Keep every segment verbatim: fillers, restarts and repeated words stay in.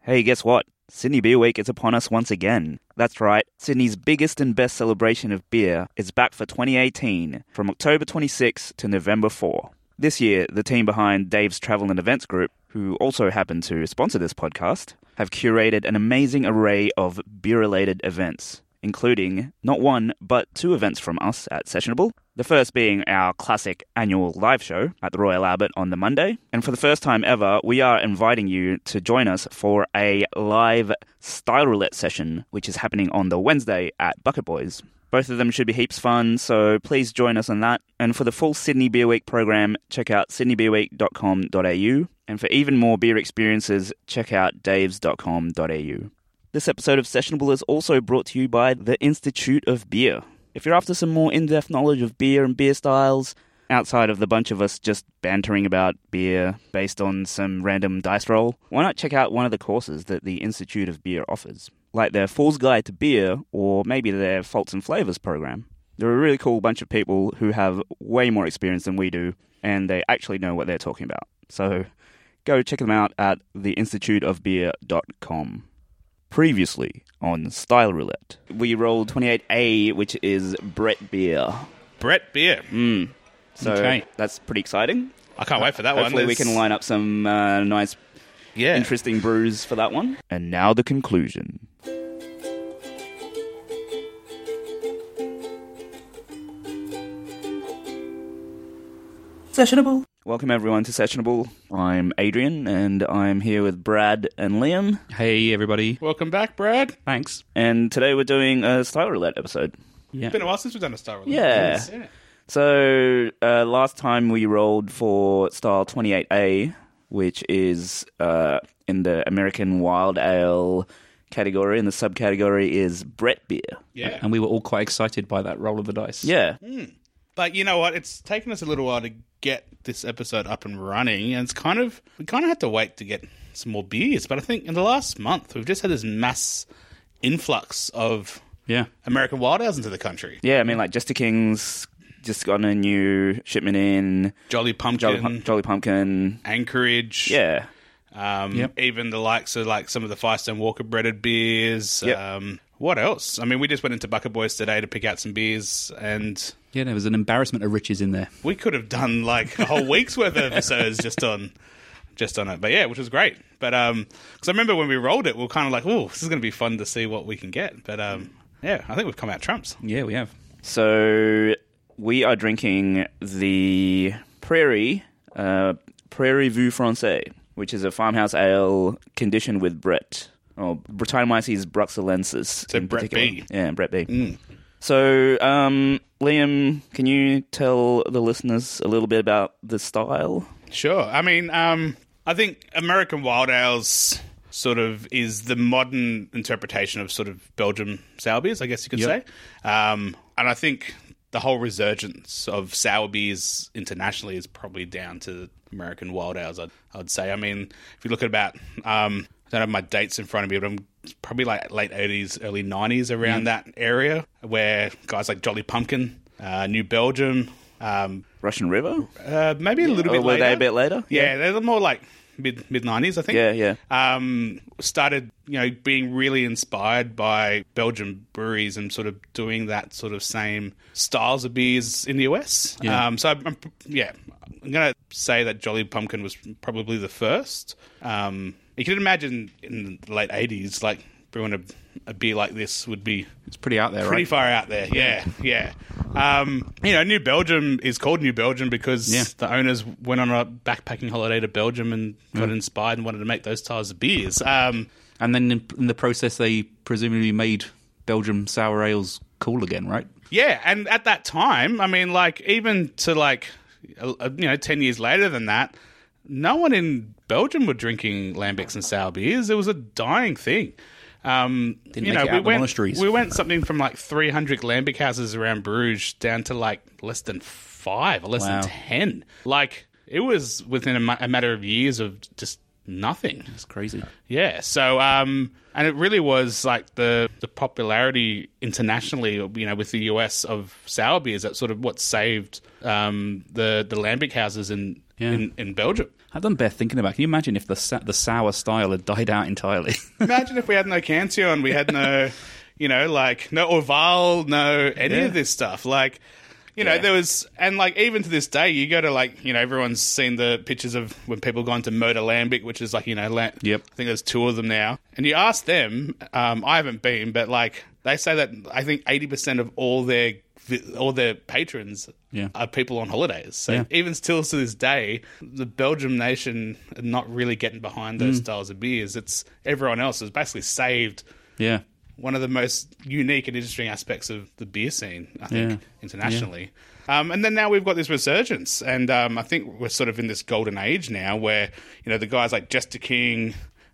Hey, guess what? Sydney Beer Week is upon us once again. That's right, Sydney's biggest and best celebration of beer is back for twenty eighteen, from October twenty-sixth to November fourth. This year, the team behind Dave's Travel and Events Group, who also happen to sponsor this podcast, have curated an amazing array of beer-related events, including not one, but two events from us at Sessionable. The first being our classic annual live show at the Royal Albert on the Monday. And for the first time ever, we are inviting you to join us for a live style roulette session, which is happening on the Wednesday at Bucket Boys. Both of them should be heaps fun, so please join us on that. And for the full Sydney Beer Week program, check out sydney beer week dot com dot a u. And for even more beer experiences, check out daves dot com dot a u. This episode of Sessionable is also brought to you by the Institute of Beer. If you're after some more in-depth knowledge of beer and beer styles, outside of the bunch of us just bantering about beer based on some random dice roll, why not check out one of the courses that the Institute of Beer offers, like their Fool's Guide to Beer or maybe their Faults and Flavors program. They're a really cool bunch of people who have way more experience than we do, and they actually know what they're talking about. So go check them out at the institute of beer dot com. Previously on Style Roulette, we rolled twenty-eight A, which is Brett Beer. Brett Beer. Mm. So Okay. that's pretty exciting. I can't wait for that Hopefully one. Hopefully we There's- can line up some uh, nice, yeah. interesting brews for that one. And now the conclusion. Sessionable. Welcome everyone to Sessionable. I'm Adrian, and I'm here with Brad and Liam. Hey, everybody. Welcome back, Brad. Thanks. And today we're doing a Style Roulette episode. Yeah. It's been a while since we've done a Star Roulette. Yeah. yeah. So uh, last time we rolled for Style twenty-eight A, which is uh, in the American Wild Ale category, and the subcategory is Brett Beer. Yeah. And we were all quite excited by that roll of the dice. Yeah. But you know what? It's taken us a little while to get this episode up and running, and it's kind of we kind of had to wait to get some more beers. But I think in the last month we've just had this mass influx of Yeah. American Wild Ales into the country. Yeah, I mean, like, Jester King's just gotten a new shipment in. Jolly Pumpkin, Jolly, Pum- Jolly Pumpkin. Anchorage. Yeah. Um, Yep. Even the likes of like some of the Firestone Walker breaded beers. Yep. Um, what else? I mean, we just went into Bucket Boys today to pick out some beers, and Yeah, there was an embarrassment of riches in there. we could have done like a whole week's worth of episodes just on just on it. But yeah, which was great. But um, because I remember when we rolled it, we were kind of like, oh, this is going to be fun to see what we can get. But um, yeah, I think we've come out trumps. Yeah, we have. So we are drinking the Prairie, uh, Prairie Vue Francais, which is a farmhouse ale conditioned with Brett, or Brettanomyces bruxellensis. So in Brett particular. B. Yeah, Brett B. Mm. So, um, Liam, can you tell the listeners a little bit about the style? Sure. I mean, um, I think American Wild Ales sort of is the modern interpretation of sort of Belgium sour beers, I guess you could Yep. say. Um, and I think the whole resurgence of sour beers internationally is probably down to American Wild Ales, I'd, I'd say. I mean, if you look at about, um, I don't have my dates in front of me, but I'm probably like late eighties, early nineties, around that area, where guys like Jolly Pumpkin, uh, New Belgium, um, Russian River? uh, maybe a little Or bit were later. they a bit later? Yeah, they're more like mid mid nineties, I think. Yeah, yeah. Um, started, you know, being really inspired by Belgian breweries and sort of doing that sort of same styles of beers in the U S. Yeah. Um, so I'm, I'm- yeah, I'm gonna say that Jolly Pumpkin was probably the first. Um, you can imagine in the late eighties, like brewing a, a beer like this would be It's pretty out there, pretty right? far out there. Yeah, yeah. Um, you know, New Belgium is called New Belgium because Yeah. the owners went on a backpacking holiday to Belgium and got inspired and wanted to make those styles of beers. Um, And then in, in the process, they presumably made Belgium sour ales cool again, right? yeah, and at that time, I mean, like, even to, like, uh, you know, ten years later than that, no one in Belgium were drinking lambics and sour beers. It was a dying thing. Um, Didn't you make know, it out we of the went monasteries. we went something from like three hundred lambic houses around Bruges down to like less than five or less Wow. than ten. Like, it was within a, ma- a matter of years of just nothing. That's crazy. Yeah. So, um, and it really was like the the popularity internationally, you know, with the U S of sour beers. That's sort of what saved um, the the lambic houses in, Yeah. in in Belgium. I've done bare thinking about. Can you imagine if the sa- the sour style had died out entirely? Imagine if we had no Cantillon, we had no, you know, like no Orval, no any Yeah. of this stuff. Like, you know, Yeah. there was, and like even to this day, you go to like, you know, everyone's seen the pictures of when people gone to Motor Lambic, which is like, you know, la- Yep. I think there's two of them now. And you ask them, um, I haven't been, but like they say that I think eighty percent of all their all their patrons Yeah. are people on holidays. So Yeah. even still to this day, the Belgium nation are not really getting behind Mm. those styles of beers. It's everyone else has basically saved Yeah. one of the most unique and interesting aspects of the beer scene, I think, Yeah. internationally. Um, and then now we've got this resurgence, and um, I think we're sort of in this golden age now where, you know, the guys like Jester King,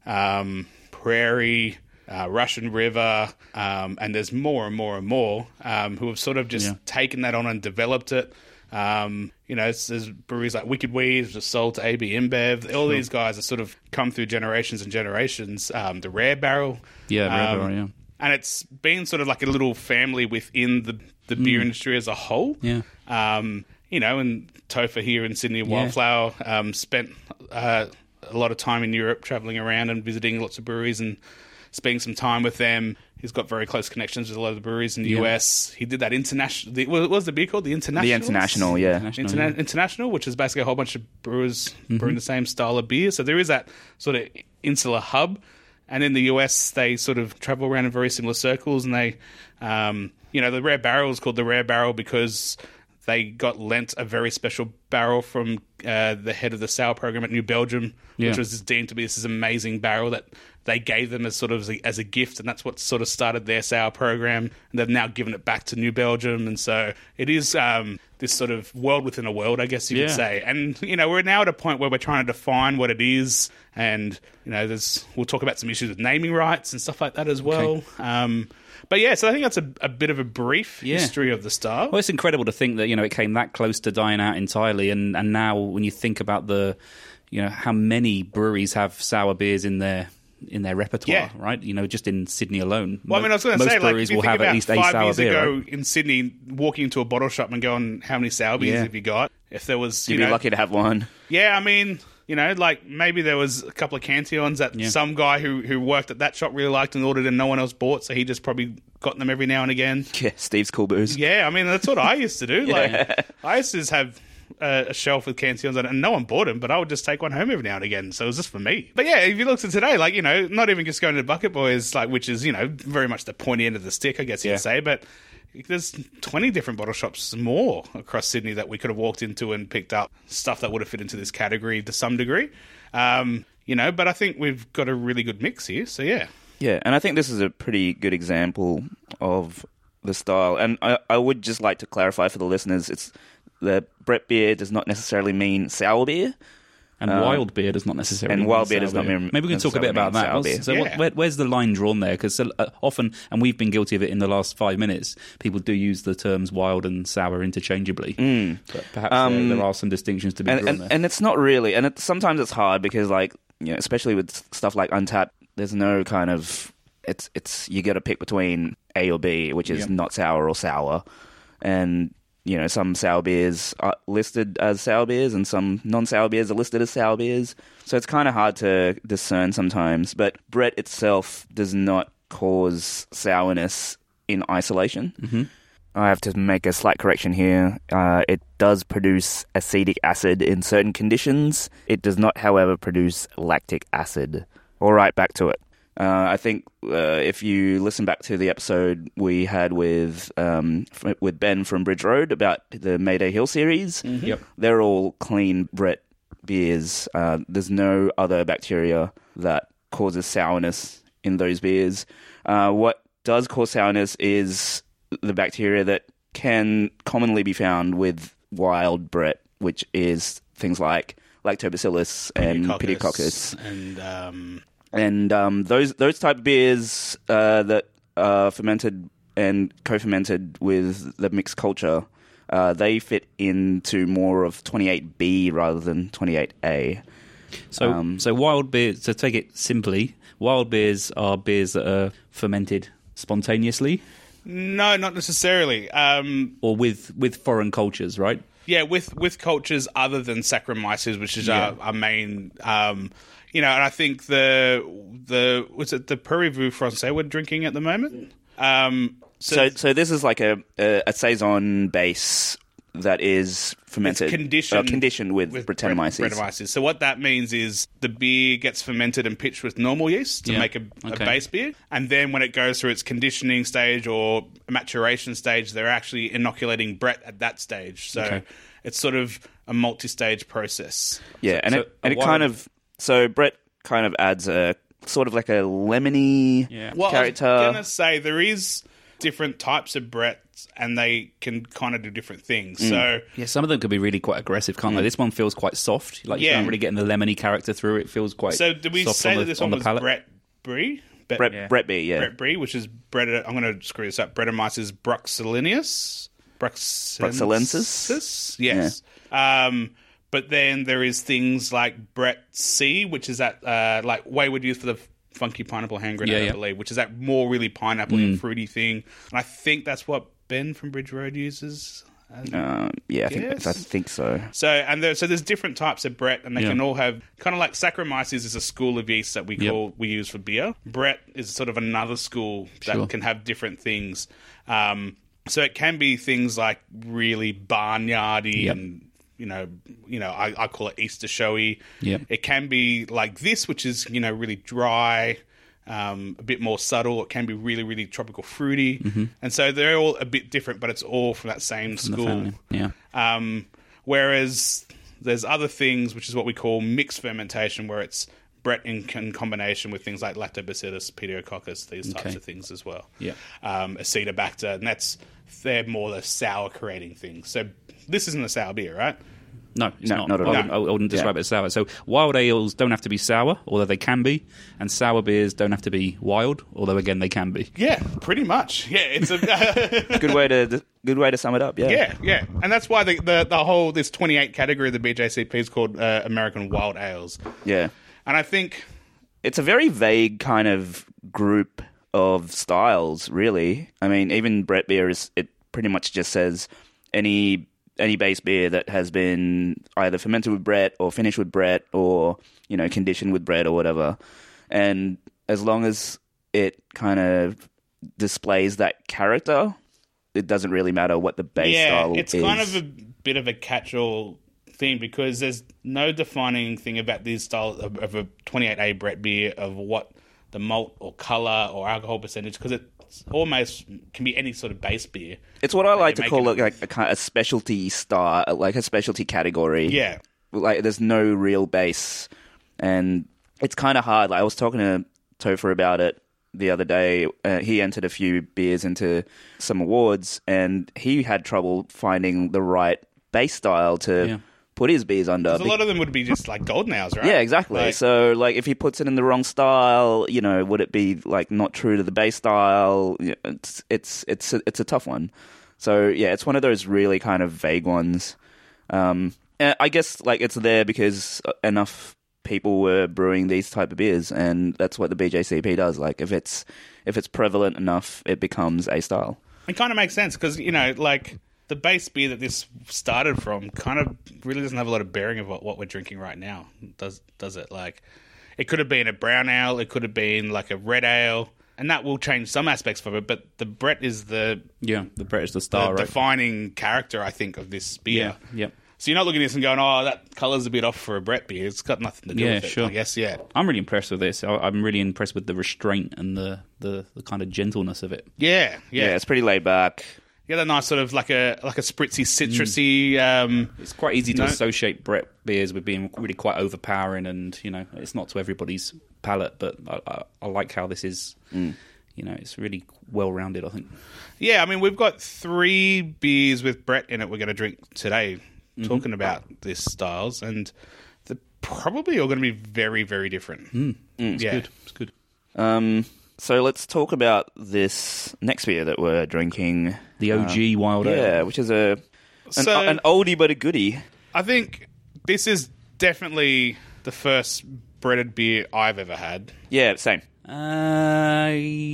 um, Prairie, uh, Russian River, um, and there's more and more and more um, who have sort of just Yeah. taken that on and developed it. Um, you know, it's, there's breweries like Wicked Weed, just sold to A B InBev. All these guys have sort of come through generations and generations. Um, the Rare Barrel. Yeah, Rare um, Barrel, yeah. And it's been sort of like a little family within the, the beer industry as a whole. Yeah. Um, you know, and Topher here in Sydney, Wildflower, um, spent uh, a lot of time in Europe traveling around and visiting lots of breweries and spending some time with them. He's got very close connections with a lot of the breweries in the Yeah. U S. He did that international... The, what was the beer called? The International? The International, yeah. International, Interna- yeah. International, which is basically a whole bunch of brewers Mm-hmm. brewing the same style of beer. So there is that sort of insular hub. And in the U S, they sort of travel around in very similar circles. And they, um, you know, the Rare Barrel is called the Rare Barrel because they got lent a very special barrel from uh, the head of the sour program at New Belgium, Yeah. which was deemed to be this amazing barrel that they gave them as sort of as a, as a gift, and that's what sort of started their sour program. And they've now given it back to New Belgium, and so it is um, this sort of world within a world, I guess you Yeah. could say. And you know, we're now at a point where we're trying to define what it is, and you know, there's we'll talk about some issues with naming rights and stuff like that as well. Um, but yeah, so I think that's a, a bit of a brief Yeah. history of the style. Well, it's incredible to think that, you know, it came that close to dying out entirely, and, and now when you think about the, you know, how many breweries have sour beers in their in their repertoire, Yeah. right? You know, just in Sydney alone. Well, I mean, I was going to most say, like, breweries if you will think have about at least a five sour years beer. ago Right? in Sydney, walking into a bottle shop and going, "How many sour beers Yeah. have you got?" If there was, you You'd be know, lucky to have one. yeah, I mean, you know, like maybe there was a couple of Cantillons that Yeah. some guy who who worked at that shop really liked and ordered, and no one else bought, so he just probably got them every now and again. Yeah, Steve's Cool Booze. Yeah, I mean, that's what I used to do. Like, I used to just have uh, a shelf with Cantillons on it, and no one bought them, but I would just take one home every now and again. So it was just for me. But yeah, if you look at today, like, you know, not even just going to Bucket Boys, like, which is, you know, very much the pointy end of the stick, I guess you Yeah. could say, but there's twenty different bottle shops more across Sydney that we could have walked into and picked up stuff that would have fit into this category to some degree. Um, you know, but I think we've got a really good mix here, so yeah. Yeah, and I think this is a pretty good example of the style. And I, I would just like to clarify for the listeners, it's that Brett beer does not necessarily mean sour beer. And Uh, wild beer does not necessarily and mean wild beer sour does not mean- Maybe we can talk a bit necessarily about mean that. sour What's- beer. So Yeah. what, where, where's the line drawn there? Because uh, often, and we've been guilty of it in the last five minutes, people do use the terms wild and sour interchangeably. But perhaps Um, there, there are some distinctions to be and, drawn and, there. and it's not really, and it, sometimes it's hard because, like, you know, especially with stuff like Untapped, there's no kind of it's it's you got to pick between A or B, which is Yep. not sour or sour, and you know, some sour beers are listed as sour beers, and some non-sour beers are listed as sour beers. So it's kind of hard to discern sometimes. But Brett itself does not cause sourness in isolation. Mm-hmm. I have to make a slight correction here. Uh, it does produce acetic acid in certain conditions. It does not, however, produce lactic acid. All right, back to it. Uh, I think uh, if you listen back to the episode we had with um, f- with Ben from Bridge Road about the Mayday Hill series, Yep. they're all clean Brett beers. Uh, there's no other bacteria that causes sourness in those beers. Uh, what does cause sourness is the bacteria that can commonly be found with wild Brett, which is things like Lactobacillus and Pediococcus. And, um... And um, those those type of beers uh, that are fermented and co-fermented with the mixed culture, uh, they fit into more of twenty-eight B rather than twenty-eight A. So, Um, so wild beers, to take it simply, wild beers are beers that are fermented spontaneously No, not necessarily. Um, or with, with foreign cultures, right? yeah, with with cultures other than Saccharomyces, which is Yeah. our, our main. Um, you know, and I think the the was it the Purivou Francais we're drinking at the moment. Um, So, so this is like a a, a saison base that is fermented, It's conditioned, uh, conditioned with, with Brettanomyces. Brettanomyces. So what that means is the beer gets fermented and pitched with normal yeast to Yeah. make a, a Okay. base beer, and then when it goes through its conditioning stage or maturation stage, they're actually inoculating Brett at that stage. So Okay. it's sort of a multi-stage process. Yeah, and so it and a it kind wild- of so Brett kind of adds a sort of like a lemony Yeah. Well, character. I was gonna say there is different types of Bretts, and they can kind of do different things. Mm. So Yeah, some of them could be really quite aggressive, can't they? This one feels quite soft. Like, you Yeah. don't really getting the lemony character through it. It feels quite So did we soft say on that the, this on one the was palate. Brett Brie? Brett, Brett Yeah. Brett B, yeah. Brett Brie, which is Brett. I'm going to screw this up. Brettanomyces bruxellinus. Bruxellensis? Yes. Um, but then there is things like Brett C, which is that uh, like Wayward used for the funky pineapple hand grenade, Yeah, I yeah. believe, which is that more really pineapple and fruity thing. And I think that's what Ben from Bridge Road uses. as- Um, yeah, I think, Yes. I think so. So and there, so there's different types of Brett, and they Yeah. can all have kind of like Saccharomyces is a school of yeast that we Yep. call we use for beer. Brett is sort of another school that Sure. can have different things. Um, so it can be things like really barnyardy Yep. and you know, you know, I, I call it Easter showy. Yep. It can be like this, which is you know really dry. Um, a bit more subtle. It can be really, really tropical fruity, and so they're all a bit different, but it's all from that same from the school. family. Yeah. Um, whereas there's other things, which is what we call mixed fermentation, where it's Brett in, in combination with things like Lactobacillus, Pediococcus, these types Okay. of things as well. Yeah. Um, Acetobacter, and that's they're more the sour creating things. So this isn't a sour beer, right? No, it's No, not. not at I all. wouldn't, I wouldn't describe Yeah. it as sour. So wild ales don't have to be sour, although they can be, and sour beers don't have to be wild, although again they can be. Yeah, pretty much. Yeah, it's a Good way to good way to sum it up. Yeah. yeah, yeah, and that's why the, the the whole this twenty-eight category of the B J C P is called uh, American Wild Ales, Yeah. and I think It's a very vague kind of group of styles, really. I mean, even Brett beer is it pretty much just says any any base beer that has been either fermented with Brett or finished with Brett or, you know, conditioned with Brett or whatever. And as long as it kind of displays that character, it doesn't really matter what the base yeah, style it's is. kind of a bit of a catch-all thing because there's no defining thing about these styles of, of a twenty-eight A Brett beer of what the malt or color or alcohol percentage because it's almost can be any sort of base beer. It's what I like they to make call it- it like a, kind of a specialty star, like a specialty category. Yeah, Like there's no real base, and it's kind of hard. Like I was talking to Topher about it the other day. Uh, he entered a few beers into some awards, and he had trouble finding the right base style to Yeah. put his beers under. 'cause a lot of them would be just like golden ales, right? Yeah, exactly. Like- so, like, if he puts it in the wrong style, you know, would it be like not true to the base style? Yeah, It's it's it's a, it's a tough one. So, yeah, it's one of those really kind of vague ones. Um, and I guess like it's there because enough people were brewing these type of beers, and that's what the B J C P does. Like, if it's if it's prevalent enough, it becomes a style. It kind of makes sense because you know, like the base beer that this started from, kind of really doesn't have a lot of bearing of what, what we're drinking right now. Does does it? Like, it could have been a brown ale, it could have been like a red ale, and that will change some aspects of it. But the Brett is the, Yeah, the Brett is the the star, right? defining character, I think, of this beer. Yeah, yeah. So you're not looking at this and going, "Oh, that colour's a bit off for a Brett beer." It's got nothing to do Yeah, with it. sure. I guess, yeah, I'm really impressed with this. I- I'm really impressed with the restraint and the, the, the kind of gentleness of it. yeah, Yeah, yeah. it's pretty laid back. You got a nice sort of like a like a spritzy, citrusy. Um, It's quite easy to No. associate Brett beers with being really quite overpowering, and you know, it's not to everybody's palate. But I, I, I like how this is. You know, it's really well rounded. I think. Yeah, I mean, we've got three beers with Brett in it we're going to drink today, Mm-hmm. talking about these styles, and they're probably all going to be very, very different. Mm. It's yeah. good. It's good. Um, so let's talk about this next beer that we're drinking. The O G Wild Ale. Yeah, which is a an, So- an oldie but a goodie. I think this is definitely the first breaded beer I've ever had. Yeah, same. Uh,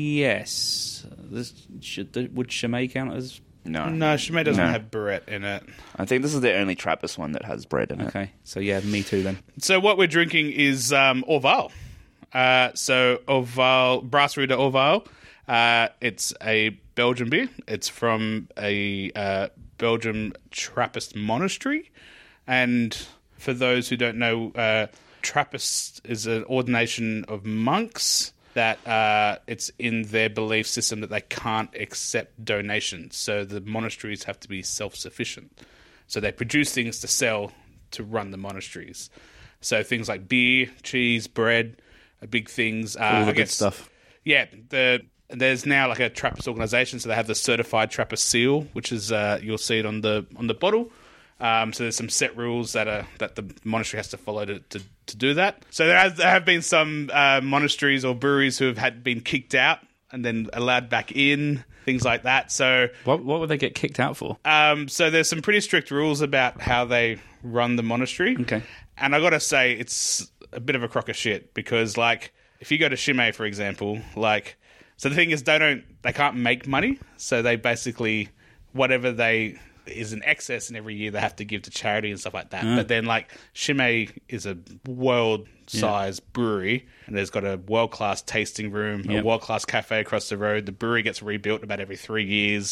yes. This, should the, would Chimay count as? No. No, Chimay doesn't No. have Brett in it. I think this is the only Trappist one that has bread in it. Okay, so yeah, me too then. So what we're drinking is um, Orval. Uh, so Orval, Brasserie de Orval. Uh, it's a Belgian beer. It's from a uh, Belgian Trappist monastery. And for those who don't know, uh, Trappist is an ordination of monks that uh, it's in their belief system that they can't accept donations. So the monasteries have to be self-sufficient. So they produce things to sell to run the monasteries. So things like beer, cheese, bread are big things. Uh, All the I good guess, stuff. Yeah, the there's now like a Trappist organisation, so they have the certified Trappist seal, which is uh, you'll see it on the on the bottle. Um, so there's some set rules that are that the monastery has to follow to, to, to do that. So there, has, there have been some uh, monasteries or breweries who have had been kicked out and then allowed back in, things like that. So What what would they get kicked out for? um, so there's some pretty strict rules about how they run the monastery. Okay. And I got to say, it's a bit of a crock of shit because, like, if you go to Chimay, for example, like, so the thing is, they don't, they can't make money. So they basically, whatever they is in excess, and every year they have to give to charity and stuff like that. Mm. But then, like, Chimay is a world-sized yeah. brewery, and there's got a world-class tasting room, Yep. a world-class cafe across the road. The brewery gets rebuilt about every three years.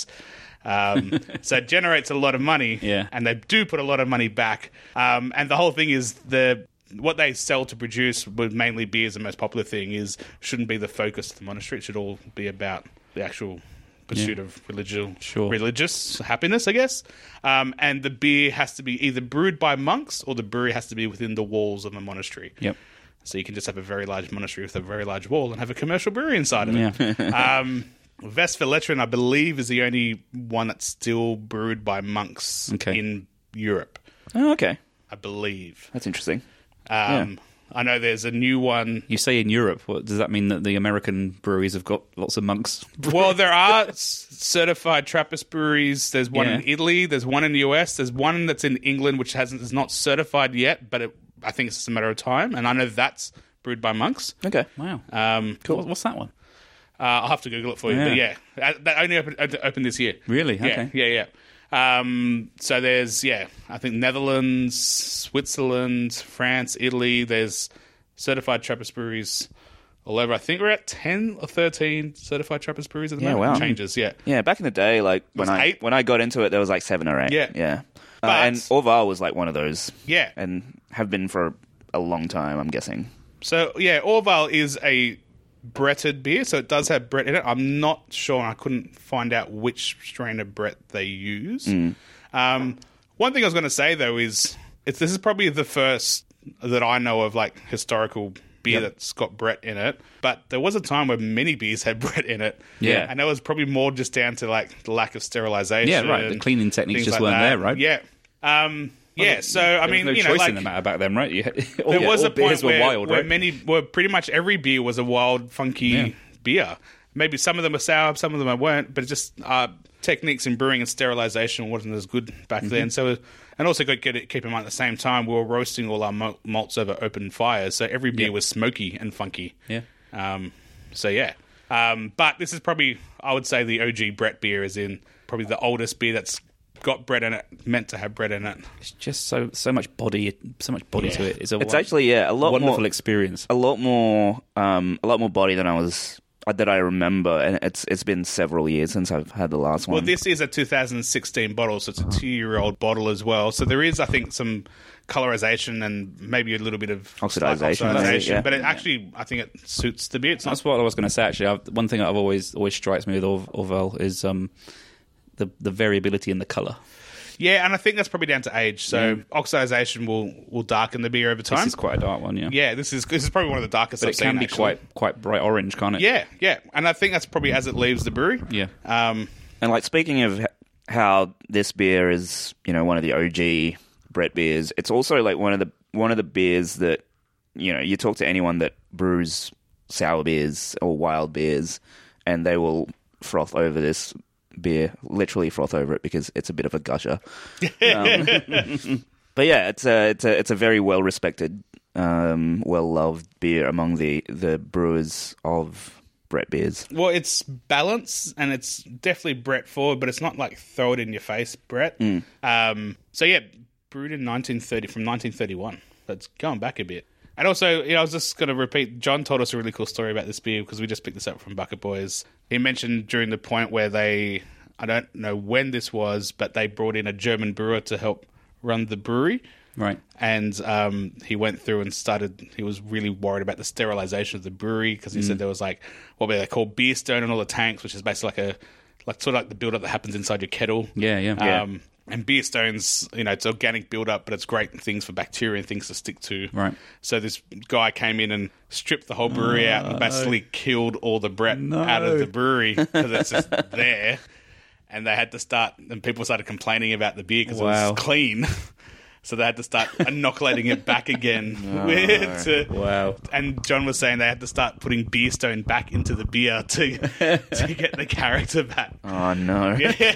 Um, so it generates a lot of money, Yeah. and they do put a lot of money back. Um, and the whole thing is the what they sell to produce, with mainly beer is the most popular thing, is shouldn't be the focus of the monastery. It should all be about the actual pursuit Yeah. of religious, Sure. religious happiness, I guess. Um, and the beer has to be either brewed by monks or the brewery has to be within the walls of a monastery. Yep. So you can just have a very large monastery with a very large wall and have a commercial brewery inside of it. Yeah. um, Westfalen, I believe, is the only one that's still brewed by monks Okay. in Europe, Oh, okay. I believe. That's interesting. Um, I know there's a new one. You say in Europe. What does that mean? That the American breweries have got lots of monks? Well, there are s- certified Trappist breweries. There's one in Yeah. Italy. There's one in the U S. There's one that's in England, which hasn't is not certified yet, but it, I think it's just a matter of time. And I know that's brewed by monks. Okay. Wow. Um, Cool. What's that one? uh, I'll have to Google it for you. But yeah, Yeah. Uh, that only opened, opened this year. Really? Yeah, Okay. yeah, yeah. Um, so there's, yeah, I think Netherlands, Switzerland, France, Italy. There's certified Trappist breweries all over. I think we're at ten or thirteen certified Trappist breweries at the Yeah, moment. wow. Changes, yeah. Yeah, back in the day, like when Was I eight? when I got into it, there was like seven or eight. Yeah. yeah. Uh, But- and Orval was like one of those, Yeah. and have been for a long time. I'm guessing. So, yeah, Orval is a Bretted beer, so it does have Brett in it. I'm not sure, and I couldn't find out which strain of Brett they use. Mm. Um, one thing I was going to say, though, is it's, this is probably the first that I know of, like, historical beer Yep. that's got Brett in it. But there was a time where many beers had Brett in it. Yeah. And that was probably more just down to, like, the lack of sterilization. Yeah, right. The cleaning techniques things just like weren't that. there, right? Yeah. Um, yeah, so, I There mean, was no you know, choice like... in the matter back then, right? You had, all, There was all a point beers were where, wild, where right? many, where pretty much every beer was a wild, funky Yeah. beer. Maybe some of them were sour, some of them weren't, but it just uh, techniques in brewing and sterilization wasn't as good back Mm-hmm. then. So, and also got to keep in mind at the same time we were roasting all our mal- malts over open fires, so every beer Yeah. was smoky and funky. Yeah. Um, so yeah, um, but this is probably, I would say, the O G Brett beer is in probably the oldest beer that's got bread in it, meant to have bread in it. It's just so so much body, so much body Yeah. to it. It's a It's won- actually yeah a lot wonderful more experience. a lot more um a lot more body than I was uh, that I remember, and it's it's been several years since I've had the last one. Well, this is a two thousand sixteen bottle, so it's a two-year-old bottle as well. So there is, I think, some colorization and maybe a little bit of slight Oxidization, maybe, yeah. But it actually, I think it suits the beer. It's not That's what I was going to say. Actually, I've, one thing that I've always always strikes me with Or- Orval is um the the variability in the color. yeah, and I think that's probably down to age. So Yeah. oxidization will, will darken the beer over time. This is quite a dark one, yeah. yeah, this is this is probably one of the darkest But I've it can seen, be actually. quite quite bright orange, can't it? Yeah, yeah, and I think that's probably as it leaves the brewery. Yeah. Um, And like speaking of h- how this beer is, you know, one of the O G Brett beers, it's also like one of the one of the beers that, you know, you talk to anyone that brews sour beers or wild beers, and they will froth over this beer, literally froth over it because it's a bit of a gusher. Um, but yeah, it's a it's a it's a very well respected um, well-loved beer among the, the brewers of Brett beers. Well, it's balance, and it's definitely Brett forward, but it's not like throw it in your face, Brett. Mm. Um, so yeah, brewed in nineteen thirty from nineteen thirty-one. That's going back a bit. And also, you know, I was just going to repeat, John told us a really cool story about this beer because we just picked this up from Bucket Boys. He mentioned during the point where they, I don't know when this was, but they brought in a German brewer to help run the brewery. Right. And um, he went through and started, he was really worried about the sterilization of the brewery because he mm. said there was like, what were they called, beer stone in all the tanks, which is basically like a, like sort of like the build-up that happens inside your kettle. Yeah, yeah. Um, yeah. And beer stones, you know, it's organic build-up, but it's great things for bacteria and things to stick to. Right. So this guy came in and stripped the whole brewery out and basically killed all the Brett No. out of the brewery because it's just there. And they had to start, and people started complaining about the beer because Wow. it was clean. So they had to start inoculating it back again. With, to, Wow. And John was saying they had to start putting beer stone back into the beer to to get the character back. Oh, no.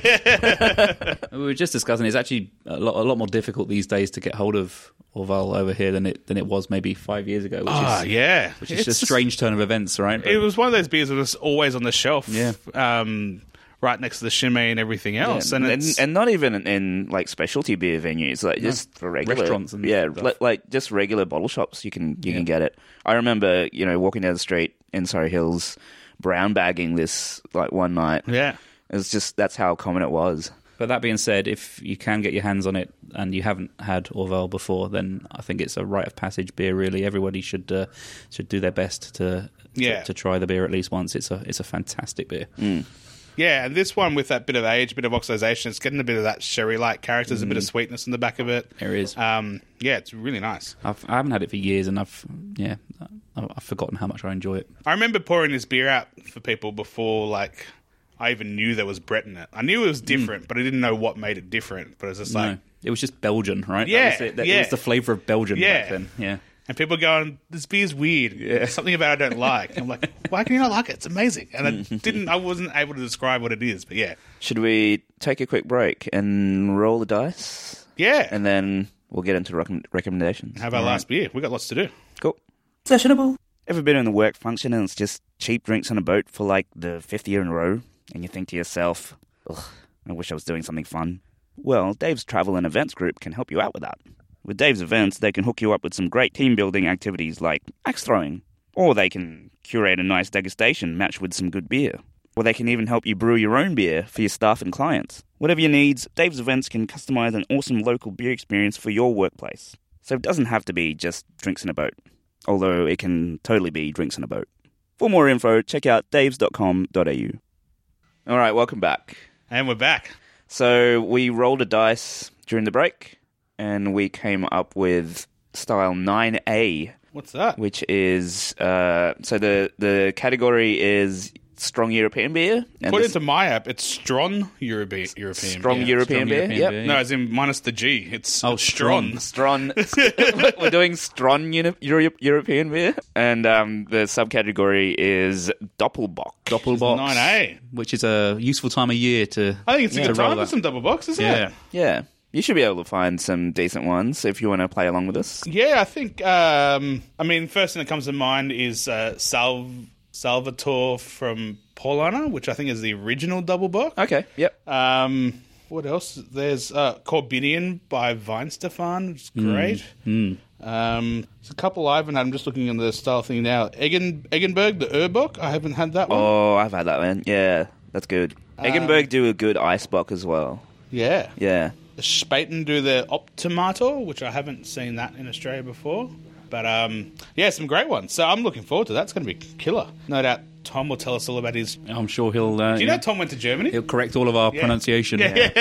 We were just discussing it's actually a lot, a lot more difficult these days to get hold of Orval over here than it than it was maybe five years ago. Which Ah, is, yeah. Which is just a strange turn of events, right? But, It was one of those beers that was always on the shelf. Yeah. Um, right next to the Chimay and everything else. Yeah, and, and, it's, and not even in, in like specialty beer venues, like just for regular Restaurants and yeah, stuff. li- like just regular bottle shops. You can you Yeah. can get it. I remember, you know, walking down the street in Surrey Hills, brown bagging this like one night. yeah. It was just that's how common it was. but that being said, if you can get your hands on it and you haven't had Orval before, then I think it's a rite of passage beer. Really, everybody should uh, should do their best to, Yeah. to to try the beer at least once. It's a it's a fantastic beer. Mm. Yeah, and this one with that bit of age, bit of oxidation, it's getting a bit of that sherry-like character. There's a bit of sweetness in the back of it. There is. Um, yeah, it's really nice. I've, I haven't had it for years, and I've yeah, I've, I've forgotten how much I enjoy it. I remember pouring this beer out for people before, like, I even knew there was Brett in it. I knew it was different, but I didn't know what made it different. But it was just like... No, it was just Belgian, right? Yeah, that was it. That, yeah. It was the flavour of Belgian Yeah. back then. Yeah. And people going, this beer's weird. There's something about it I don't like. I'm like, why can you not like it? It's amazing. And I didn't, I wasn't able to describe what it is, but yeah. Should we take a quick break and roll the dice, Yeah. and then we'll get into rec- recommendations? Have our last beer. We got lots to do. Cool. Sessionable. Ever been in the work function and it's just cheap drinks on a boat for like the fifth year in a row, and you think to yourself, ugh, I wish I was doing something fun? Well, Dave's Travel and Events Group can help you out with that. With Dave's Events, they can hook you up with some great team-building activities like axe throwing, or they can curate a nice degustation matched with some good beer, or they can even help you brew your own beer for your staff and clients. Whatever your needs, Dave's Events can customize an awesome local beer experience for your workplace. So it doesn't have to be just drinks in a boat, although it can totally be drinks in a boat. For more info, check out daves dot com dot a u. All right, welcome back. And we're back. So we rolled a dice during the break, and we came up with style nine A, What's that? which is uh, so the the category is strong European beer. And Put the into my app, it's Strong European European strong beer. European strong beer. European Yep. beer. No, as in minus the G. It's Oh, Strong. Strong. Strong. We're doing strong uni- Euro- European beer, and um, the subcategory is Doppelbock. Doppelbox, nine A. which is a useful time of year to. I think it's a Yeah, good roll time for that. some double box, isn't Yeah. it? Yeah, you should be able to find some decent ones if you want to play along with us. Yeah, I think, um, I mean, first thing that comes to mind is uh, Salv- Salvatore from Paulana, which I think is the original double box. Okay. Yep. Um, what else? There's uh, Corbinian by Weinstefan, which is great. Mm. Um, there's a couple I haven't had. I'm just looking at the style thing now. Eggen, Eggenberg, the Urbock. I haven't had that one. Oh, I've had that one. Yeah, that's good. Eggenberg do a good ice bock as well. Yeah. Yeah. Spaten do the Optimator, which I haven't seen that in Australia before. But um, yeah, some great ones. So I'm looking forward to that. It's going to be killer. No doubt Tom will tell us all about his... I'm sure he'll. Uh, Do you know Tom went to Germany? He'll correct all of our pronunciation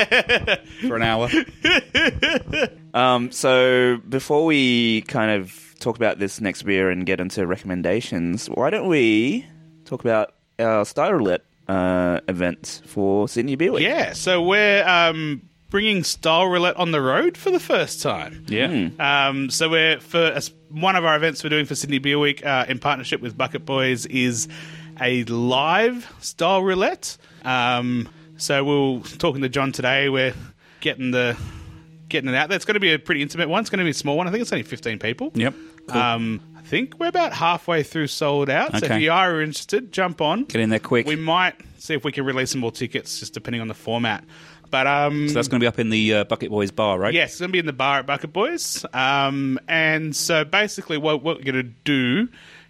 for an hour. Um, so before we kind of talk about this next beer and get into recommendations, why don't we talk about our Style Roulette uh, event for Sydney Beer Week? Yeah, so we're um, bringing Style Roulette on the road for the first time. Yeah. Um, so we're for as one of our events we're doing for Sydney Beer Week uh, in partnership with Bucket Boys is a live Style Roulette. Um, so we we're talking to John today. We're getting the getting it out there. It's going to be a pretty intimate one. It's going to be a small one. I think it's only fifteen people. Yep. Um, I think we're about halfway through sold out. So Okay. if you are interested, jump on. Get in there quick. We might see if we can release some more tickets, just depending on the format. But um, So that's going to be up in the uh, Bucket Boys bar, right? yes, it's going to be in the bar at Bucket Boys. Um, and so basically, what, what we're going to do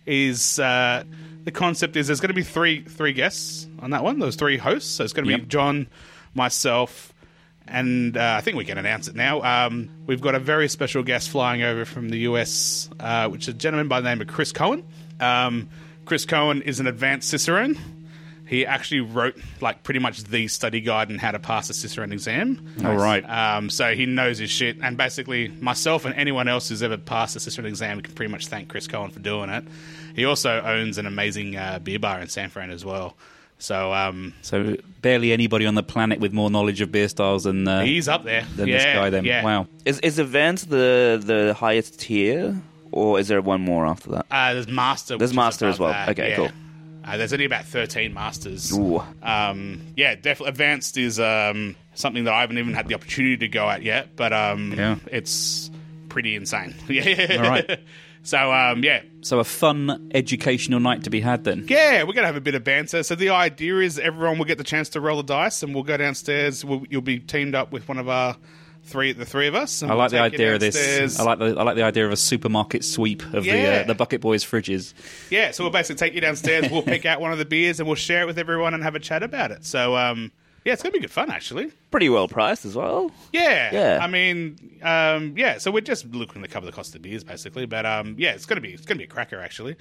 is uh, the concept is there's going to be three three guests on that one. Those three hosts. So it's going to be Yep. John, myself, and uh, I think we can announce it now. Um, we've got a very special guest flying over from the U S, uh, which is a gentleman by the name of Chris Cohen. Um, Chris Cohen is an advanced Cicerone. He actually wrote like pretty much the study guide on how to pass a Cicerone exam. All right. Um, so he knows his shit. And basically, myself and anyone else who's ever passed a Cicerone exam can pretty much thank Chris Cohen for doing it. He also owns an amazing uh, beer bar in San Fran as well. So um, So barely anybody on the planet with more knowledge of beer styles than, uh, he's up there. than yeah, this guy then. Yeah. Wow. Is is Advanced the the highest tier, or is there one more after that? Uh, there's Master. There's which is Master as above well. that, Okay, yeah. cool. Uh, there's only about thirteen Masters. Ooh. Um, yeah, definitely. Advanced is um, something that I haven't even had the opportunity to go at yet, but um, Yeah. it's pretty insane. Yeah. All right. So, um, yeah. So a fun educational night to be had then. Yeah, we're going to have a bit of banter. So the idea is everyone will get the chance to roll the dice, and we'll go downstairs. We'll, you'll be teamed up with one of our three, the three of us. And I we'll like the take you idea of this. downstairs. I like the I like the idea of a supermarket sweep of the Yeah. uh, the Bucket Boys fridges. Yeah, so we'll basically take you downstairs. We'll pick out one of the beers, and we'll share it with everyone and have a chat about it. So, um, yeah, it's going to be good fun, actually. Pretty well priced as well. Yeah, Yeah. I mean, um, yeah. So we're just looking to cover the cost of the beers, basically. But um, yeah, it's gonna be it's gonna be a cracker, actually.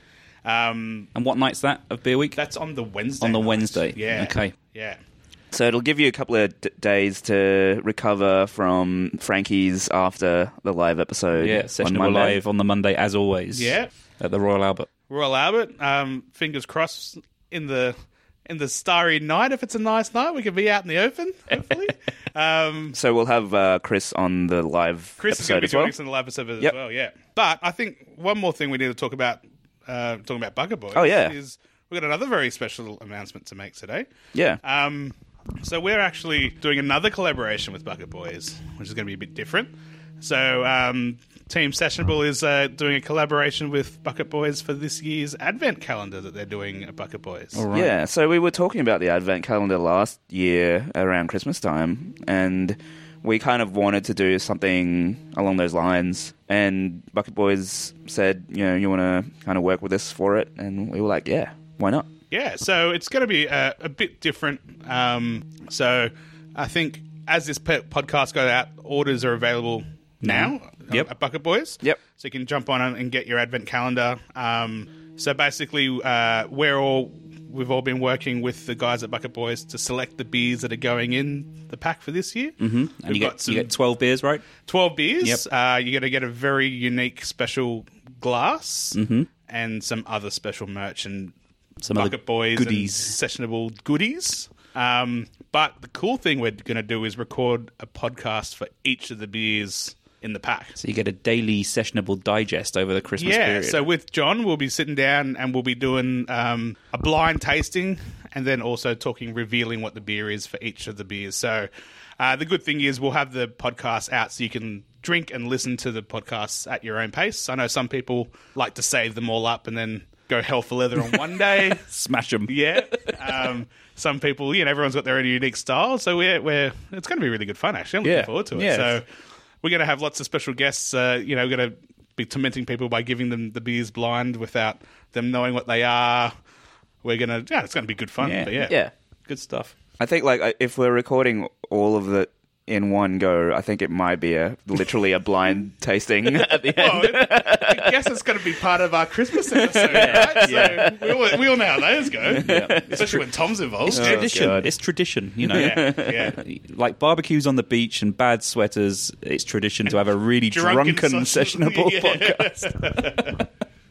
Um, And what night's that of Beer Week? that's on the Wednesday. On the night. Wednesday. Yeah. Okay. Yeah. So it'll give you a couple of d- days to recover from Frankie's after the live episode. Yeah, on Sessionable Monday. Live on the Monday as always. Yeah. At the Royal Albert. Royal Albert. Um, fingers crossed in the in the starry night. If it's a nice night, we can be out in the open. Hopefully. um, So we'll have uh, Chris on the live Chris is going episode to be as well. joining us in the live episode as Yep. well. Yeah. But I think one more thing we need to talk about. Uh, talking about Bucket Boys. Oh, yeah. Is we've got another very special announcement to make today. Yeah. Um, so we're actually doing another collaboration with Bucket Boys, which is going to be a bit different. So um, Team Sessionable is uh, doing a collaboration with Bucket Boys for this year's Advent calendar that they're doing at Bucket Boys. All right. Yeah, so we were talking about the Advent calendar last year around Christmas time, and we kind of wanted to do something along those lines. And Bucket Boys said, you know, you want to kind of work with us for it? And we were like, yeah, why not? Yeah, so it's going to be a, a bit different. Um, so I think as this pe- podcast goes out, orders are available now Yep. at Bucket Boys. Yep. So you can jump on and get your Advent calendar. Um, so basically, uh, we're all we've all been working with the guys at Bucket Boys to select the beers that are going in the pack for this year. Mm-hmm. And you get, you get twelve beers, right? twelve beers. Yep. Uh, you're going to get a very unique special glass Mm-hmm. and some other special merch and Some other Bucket Boys goodies. and sessionable goodies. Um, but the cool thing we're going to do is record a podcast for each of the beers in the pack. So you get a daily sessionable digest over the Christmas Yeah, period. so with John, we'll be sitting down and we'll be doing um, a blind tasting and then also talking, revealing what the beer is for each of the beers. So uh, the good thing is we'll have the podcast out so you can drink and listen to the podcasts at your own pace. I know some people like to save them all up and then go hell for leather on one day. Smash them. Yeah. Um, some people, you know, everyone's got their own unique style. So we're, we're it's going to be really good fun, actually. I'm looking Yeah. forward to it. Yeah. So we're going to have lots of special guests. Uh, you know, we're going to be tormenting people by giving them the beers blind without them knowing what they are. We're going to, yeah, it's going to be good fun. Yeah. But yeah. Yeah. Good stuff. I think like I- if we're recording all of it in one go, I think it might be a literally a blind tasting at the Well, end. it, I guess it's going to be part of our Christmas episode, right? So we, all, we all know how those go, especially when Tom's involved. It's tradition. God. It's tradition, you know. Yeah, yeah. Like barbecues on the beach and bad sweaters, it's tradition to have a really drunken, sausage- sessionable Yeah. podcast.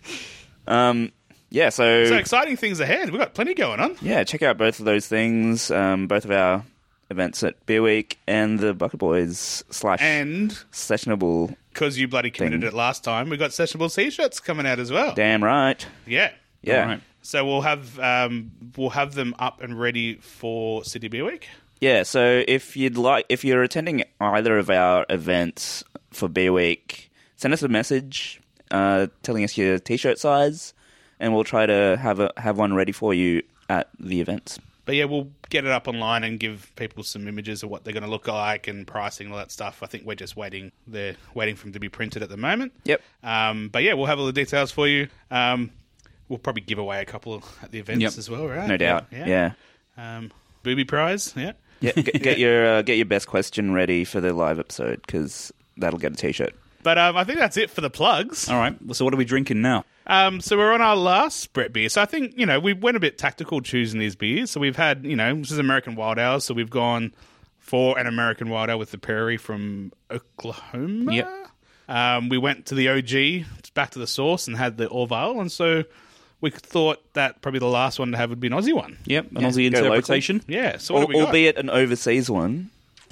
Um, yeah, so, So exciting things ahead. We've got plenty going on. yeah, check out both of those things, um, both of our events at Beer Week and the Bucket Boys slash And sessionable. because you bloody committed Thing. it last time, we've got sessionable t-shirts coming out as well. Damn right. Yeah. Yeah. All right. So we'll have um, we'll have them up and ready for City Beer Week. Yeah, so if you'd like, if you're attending either of our events for Beer Week, send us a message uh, telling us your T-shirt size, and we'll try to have a have one ready for you at the events. But yeah, we'll get it up online and give people some images of what they're going to look like and pricing and all that stuff. I think we're just waiting. They're waiting for them to be printed at the moment. Yep. Um, but yeah, we'll have all the details for you. Um, we'll probably give away a couple at the events Yep. as well, right? No doubt. Yeah. Yeah. Um, booby prize. Yeah. Yeah. Get, get your uh, get your best question ready for the live episode because that'll get a T-shirt. But um, I think that's it for the plugs. All right. So what are we drinking now? Um, so we're on our last Brett beer. So I think, you know, we went a bit tactical choosing these beers. So we've had, you know, this is American Wild Ale. So we've gone for an American Wild Ale with the Prairie from Oklahoma. Yep. Um, we went to the O G, back to the source, and had the Orval. And so we thought that probably the last one to have would be an Aussie one. Yep, an Yeah, Aussie go interpretation. Yeah. So what Al- have we got? albeit an overseas one.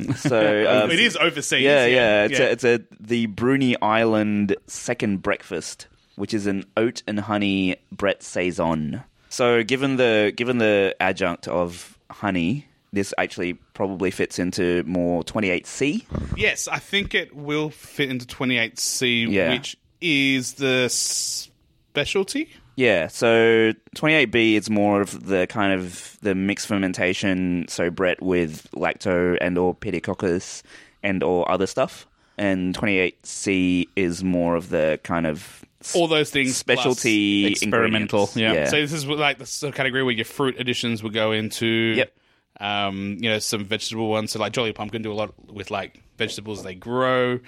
So um, It is overseas. Yeah, yeah. It's, yeah. A, it's a the Bruny Island second breakfast, which is an oat and honey Brett saison. So, given the given the adjunct of honey, this actually probably fits into more twenty-eight C. Yes, I think it will fit into twenty-eight C, Yeah. which is the specialty. Yeah, so twenty-eight B is more of the kind of the mixed fermentation, so Brett with lacto and or pediococcus and or other stuff. And twenty-eight C is more of the kind of All those things. specialty plus experimental, ingredients. yeah. plus- So this is like the sort of category where your fruit additions will go into. Yep. Um, you know, some vegetable ones. So like Jolly Pumpkin do a lot with like vegetables they grow.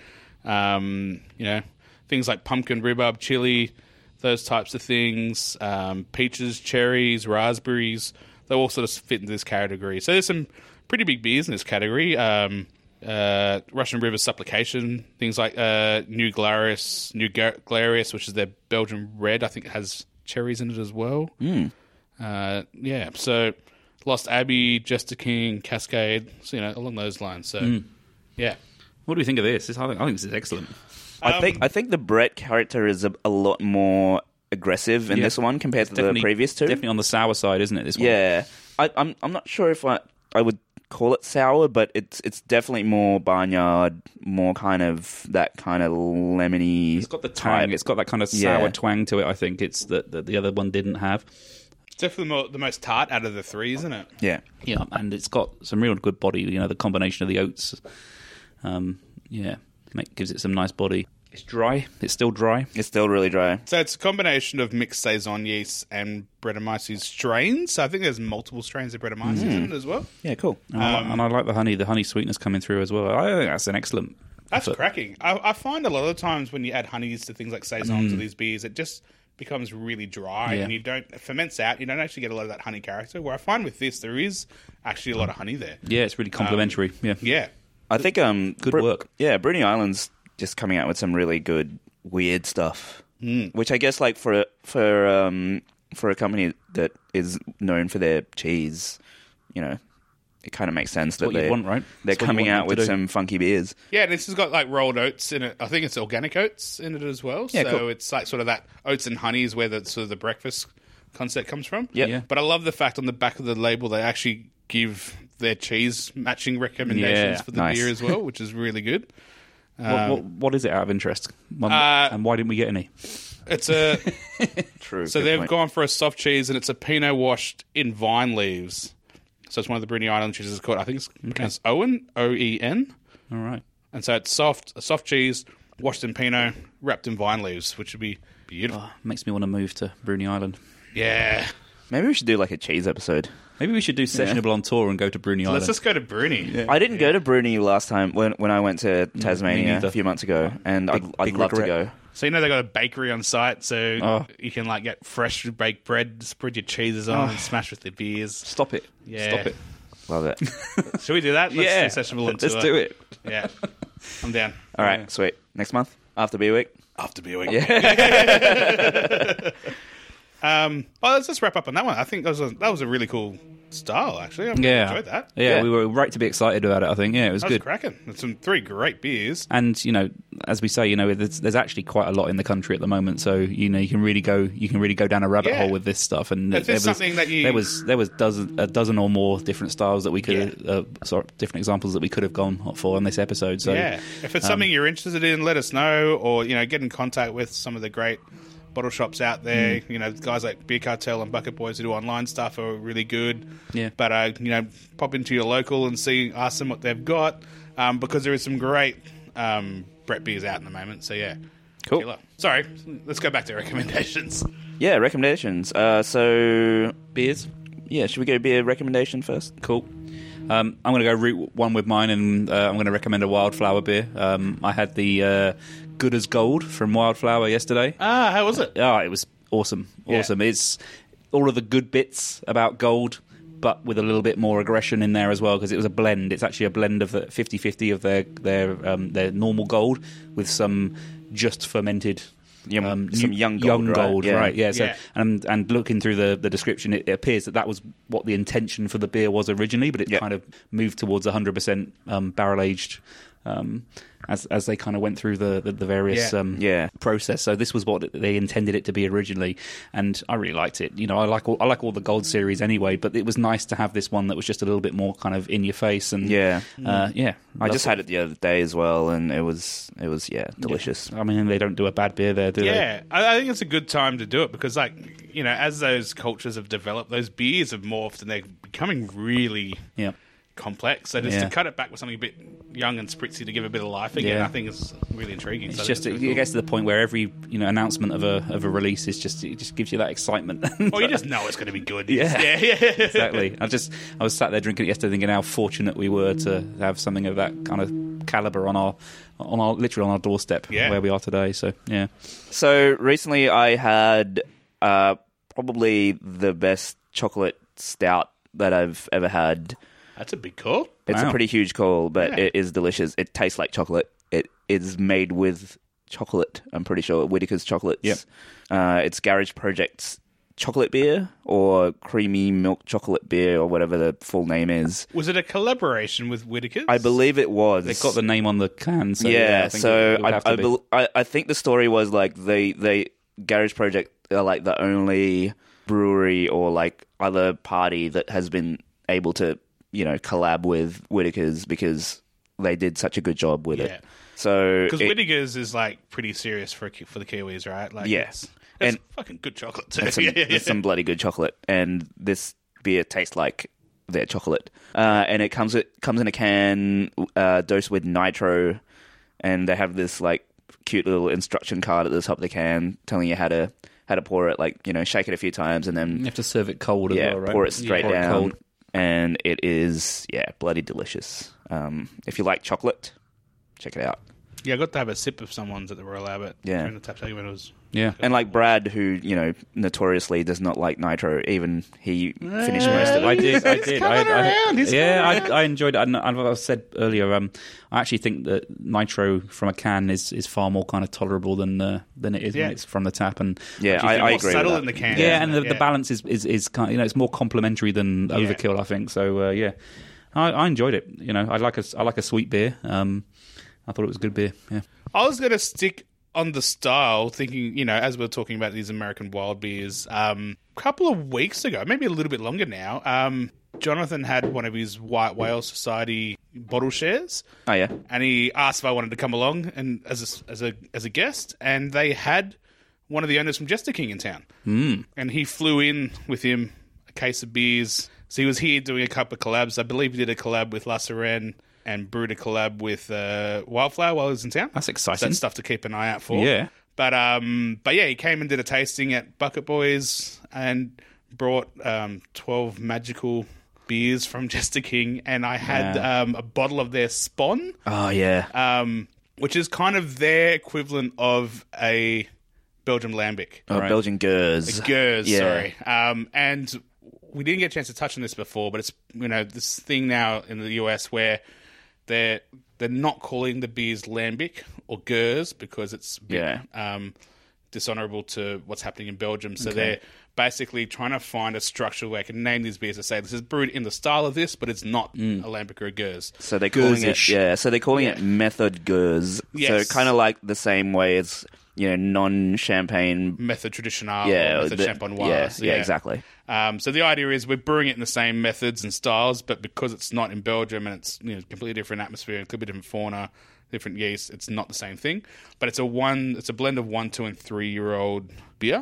Um, you know, things like pumpkin, rhubarb, chili, those types of things. Um, peaches, cherries, raspberries. They all sort of fit into this category. So there's some pretty big beers in this category. Um, uh, Russian River Supplication, things like uh, New Glarus, New Gar- Glarius, which is their Belgian red. I think it has cherries in it as well. Mm. Uh, yeah, so Lost Abbey, Jester King, Cascade, so, you know, along those lines. So, yeah. What do we think of this? This- I think, I think this is excellent. I Um, think I think the Brett character is a, a lot more aggressive in Yeah. this one compared to the Definitely- previous two. Definitely on the sour side, isn't it? This one. Yeah, I, I'm I'm not sure if I I would call it sour, but it's it's definitely more barnyard, more kind of that kind of lemony. It's got the tang. type. It's got that kind of sour Yeah. twang to it. I think it's that that the other one didn't have. It's definitely more, the most tart out of the three, isn't it? Yeah, Yeah, and it's got some real good body. You know, the combination of the oats. Um, yeah, make, gives it some nice body. It's dry. It's still dry. it's still really dry. So it's a combination of mixed Saison yeast and Brettanomyces strains. So I think there's multiple strains of Brettanomyces in it as well. Yeah, cool. And, I, Um, li- and I like the honey. The honey sweetness coming through as well. I think that's an excellent. That's effort. cracking. I, I find a lot of the times when you add honeys to things like Saisons or these beers, it just becomes really dry Yeah. and you don't, it ferments out, you don't actually get a lot of that honey character. Where I find with this, there is actually a lot of honey there. Yeah, it's really complimentary. yeah. Yeah. I think um Good Bru- work. Yeah, Bruny Island's just coming out with some really good weird stuff, Mm. which I guess like for for um for a company that is known for their cheese, you know, it kind of makes sense that what you'd they want, right? they're It's what you coming want out them to with do. some funky beers. Yeah, this has got like rolled oats in it. I think it's organic oats in it as well. Yeah, so cool. it's like sort of that oats and honey is where the sort of the breakfast concept comes from. Yep. Yeah. But I love the fact on the back of the label they actually give their cheese matching recommendations Yeah, for the nice. beer as well, which is really good. What, what, what is it out of interest? One- Uh, and why didn't we get any? It's a True. so good they've point. gone for a soft cheese and it's a Pinot washed in vine leaves. So it's one of the Bruny Island cheeses. It's called I think it's pronounced Owen O E N. All right. And so it's soft, a soft cheese washed in Pinot, wrapped in vine leaves, which would be beautiful. Oh, makes me want to move to Bruny Island. Yeah. Maybe we should do like a cheese episode. Maybe we should do Sessionable on tour and go to Bruny Let's Island. just go to Bruni. I didn't go to Bruni last time when when I went to Tasmania neither. a few months ago, and I'd, I'd big love to regret. go. So you know they got a bakery on site, so Oh. you can like get fresh baked bread, spread your cheeses on, and smash with the beers. Stop it. Yeah. Stop it. Love it. Should we do that? Let's yeah. do Sessionable on Let's tour. do it. Yeah, I'm down. All right, sweet. Next month after beer week. After beer week. Yeah. Um, well, let's just wrap up on that one. I think that was a, that was a really cool style, actually. I Yeah, enjoyed that. Yeah, Yeah. we were right to be excited about it. I think, yeah, it was That was good. cracking. There's some three great beers. And you know, as we say, you know, there's, there's actually quite a lot in the country at the moment. So you know, you can really go, you can really go down a rabbit Yeah. hole with this stuff. And If there there's was something that you- there was there was dozen, a dozen or more different styles that we could, uh, sort of different examples that we could have gone for on this episode. So yeah. If it's um, something you're interested in, let us know, or, you know, get in contact with some of the great bottle shops out there. Mm. You know, guys like Beer Cartel and Bucket Boys who do online stuff are really good. Yeah. But, uh, you know, pop into your local and see, ask them what they've got, um, because there is some great um, Brett beers out in the moment. So, yeah. Cool. Killer. Sorry, let's go back to recommendations. Yeah, recommendations. Uh, so, beers. yeah, should we go beer recommendation first? Cool. Um, I'm going to go route one with mine, and uh, I'm going to recommend a Wildflower beer. Um, I had the uh, Good as Gold from Wildflower yesterday. Ah, how was it? Oh, it was awesome. Yeah. Awesome. It's all of the good bits about Gold, but with a little bit more aggression in there as well, because it was a blend. It's actually a blend of the fifty-fifty of their their um, their normal Gold with some just fermented Young- um, some new- young young gold, right? gold, Yeah. right? Yeah. So Yeah. and and looking through the, the description, it, it appears that that was what the intention for the beer was originally, but it Yeah. kind of moved towards one hundred percent um, barrel aged um, as as they kind of went through the the, the various Yeah. um, Yeah. process. So this was what they intended it to be originally, and I really liked it. You know, I like all, I like all the Gold series anyway, but it was nice to have this one that was just a little bit more kind of in your face. And Yeah. uh, yeah, I just had it the other day as well, and it was, it was yeah, delicious. I mean, they don't do a bad beer there, do they? Yeah, I, I think it's a good time to do it because, like, you know, as those cultures have developed, those beers have morphed and they're becoming really Yeah. complex. So just Yeah. to cut it back with something a bit young and spritzy to give a bit of life again, Yeah. I think is really intriguing. It's So I just think it, it's really it gets to the point where every you know announcement of a of a release is just it just gives you that excitement. cool. Well, you just know it's going to be good. Yeah. yeah, yeah. Exactly. I just I was sat there drinking it yesterday, thinking how fortunate we were to have something of that kind of caliber on our on our literally on our doorstep Yeah. where we are today. So yeah, So recently I had uh, probably the best chocolate stout that I've ever had. That's a big call. It's Wow. a pretty huge call, but Yeah. it is delicious. It tastes like chocolate. It is made with chocolate, I'm pretty sure. Whitaker's Chocolates. Yep. Uh, it's Garage Project's chocolate beer or creamy milk chocolate beer or whatever the full name is. Was it a collaboration with Whitaker's? I believe it was. they got the name on the can. So yeah, yeah, I think so it, it would I, have to I, be. bel I, I think the story was like they, they Garage Project are like the only brewery or like other party that has been able to, you know, collab with Whitaker's because they did such a good job with Yeah. it. So Because it- Whitaker's is like pretty serious for for the Kiwis, right? Like, Yeah. it's, it's And- fucking good chocolate too. It's some, yeah, yeah, it's some bloody good chocolate, and this beer tastes like their chocolate. Uh, and it comes it comes in a can uh, dosed with nitro, and they have this like cute little instruction card at the top of the can telling you how to how to pour it. Like, you know, shake it a few times, and You then have to serve it cold as yeah, well, right? pour it straight Pour it down. cold. And it is yeah, bloody delicious. Um, if you like chocolate, check it out. Yeah, I got to have a sip of someone's at the Royal Albert. Yeah. During the tap segment, it was. Yeah. And like Brad, who, you know, notoriously does not like nitro, even he finished most of it. I did. I did. I, coming around, I, he's yeah, coming I, I enjoyed it. And I said earlier, um, I actually think that nitro from a can is, is far more kind of tolerable than uh, than it is Yeah. when it's from the tap. And Yeah, Actually, I, it's I more agree with subtle that. in the can. yeah, and the, Yeah. the balance is, is, is kind of, you know, it's more complementary than overkill, I think. So uh, yeah, I, I enjoyed it. You know, I like a I like a sweet beer. Um, I thought it was a good beer. Yeah. I was going to stick on the style, thinking, you know, as we we're talking about these American wild beers, um, a couple of weeks ago, maybe a little bit longer now, um, Jonathan had one of his White Whale Society bottle shares, Oh, yeah. and he asked if I wanted to come along and as a, as a as a guest, and they had one of the owners from Jester King in town, mm. and he flew in with him a case of beers. So he was here doing a couple of collabs. I believe he did a collab with La Sirène and brewed a collab with uh, Wildflower while he was in town. That's So exciting. that's stuff to keep an eye out for. Yeah. But um, but yeah, he came and did a tasting at Bucket Boys and brought um, twelve magical beers from Jester King, and I had Yeah. um, a bottle of their Spawn, Oh, yeah. um, which is kind of their equivalent of a Belgian Lambic. Oh, Right. Belgian Gers. Gers, Yeah. sorry. Um, and we didn't get a chance to touch on this before, but it's, you know, this thing now in the U S where they're they're not calling the beers Lambic or Gers because it's a bit, Yeah. um, dishonourable to what's happening in Belgium. So they're basically trying to find a structure where I can name these beers to say this is brewed in the style of this, but it's not Mm. a Lambic or a Gers. So they're calling Gers-ish. it, yeah. So they're calling Yeah. it method Gers. Yes. So kind of like the same way as you know non-champagne. Method traditional, Yeah, or method the- champenoise. yeah, yeah, exactly. Um, so the idea is we're brewing it in the same methods and styles, but because it's not in Belgium and it's you know completely different atmosphere, completely different fauna, different yeast, it's not the same thing. But it's a one, it's a blend of one, two, and three year old beer.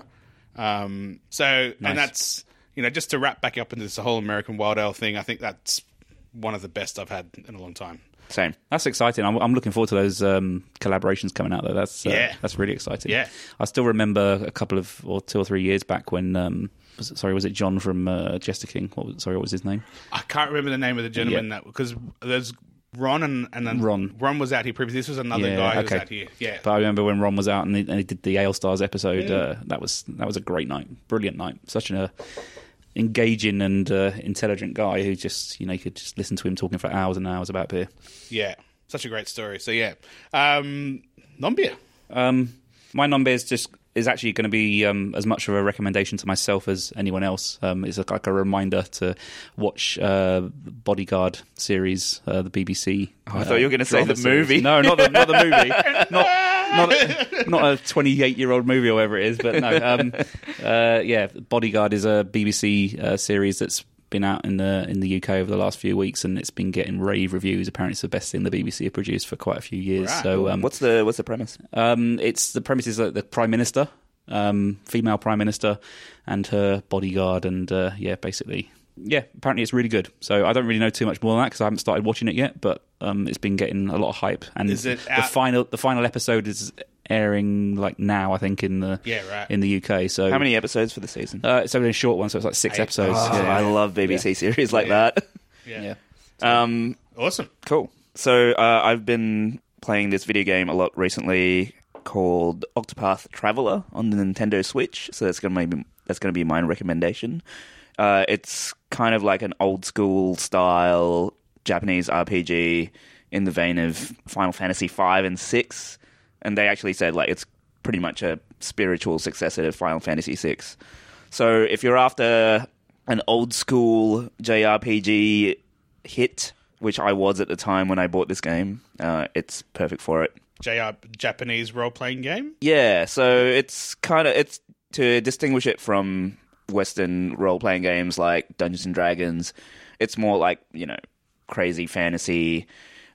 Um, so Nice. and that's you know just to wrap back up into this whole American Wild Ale thing. I think that's one of the best I've had in a long time. Same. That's exciting. I'm, I'm looking forward to those um, collaborations coming out. Though that's uh, Yeah. that's really exciting. Yeah. I still remember a couple of or two or three years back when um, was it, sorry was it John from uh, Jester King? What was, sorry, what was his name? I can't remember the name of the gentleman that because there's Ron and, and then Ron. Ron was out here previously. This was another Yeah, guy who okay. was out here. Yeah. But I remember when Ron was out and he, and he did the Ale Stars episode. Uh, that was that was a great night, brilliant night. Such an uh, engaging and uh, intelligent guy who just you know you could just listen to him talking for hours and hours about beer. Yeah, such a great story. So yeah, um, non-beer. Um, my non-beer is just is actually going to be um, as much of a recommendation to myself as anyone else. Um, it's like, like a reminder to watch uh, Bodyguard series, uh, the B B C. Oh, I thought you were going to say the movie. No, not the not the movie. Not not not a twenty-eight-year-old movie or whatever it is. But no, um, uh, yeah, Bodyguard is a B B C uh, series that's been out in the in the U K over the last few weeks, and it's been getting rave reviews. Apparently, it's the best thing the B B C have produced for quite a few years. Right. So, um, What's the what's the premise? um, it's the premise is that the Prime Minister, um, female Prime Minister, and her bodyguard, and uh, yeah, basically, yeah. Apparently, it's really good. So I don't really know too much more than that because I haven't started watching it yet. But um, it's been getting a lot of hype, and Is it the out- final the final episode is airing like now, I think in the Yeah, right. in the U K. So How many episodes for the season? Uh, it's only a short one, so it's like six Eight. episodes. Oh, yeah. I love B B C series like Yeah. that. Yeah. yeah. Um, Awesome. Cool. So uh, I've been playing this video game a lot recently called Octopath Traveler on the Nintendo Switch. So that's gonna be that's gonna be my recommendation. Uh, it's kind of like an old school style Japanese R P G in the vein of Final Fantasy five and six, and they actually said like it's pretty much a spiritual successor to Final Fantasy six. So if you're after an old school J R P G hit, which I was at the time when I bought this game, uh, it's perfect for it. J R Japanese role playing game. Yeah, so it's kind of it's to distinguish it from Western role playing games like Dungeons and Dragons. It's more like you know crazy fantasy,